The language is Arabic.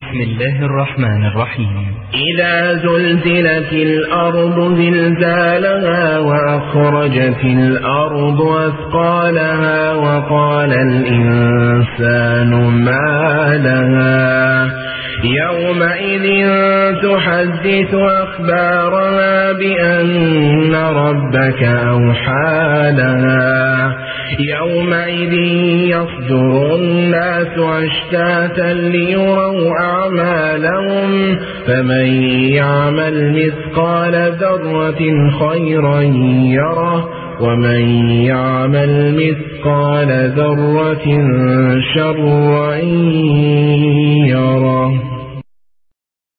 بسم الله الرحمن الرحيم. إذا زلزلت الأرض زلزالها وأخرجت الأرض أثقالها وقال الإنسان ما لها يومئذ تحدث أخبارها بأن ربك أوحى لها يومئذ يصدر الناس أشتاتا ليروا أعمالهم فمن يعمل مثقال ذرة خيرا يره ومن يعمل مثقال ذرة شرا يره.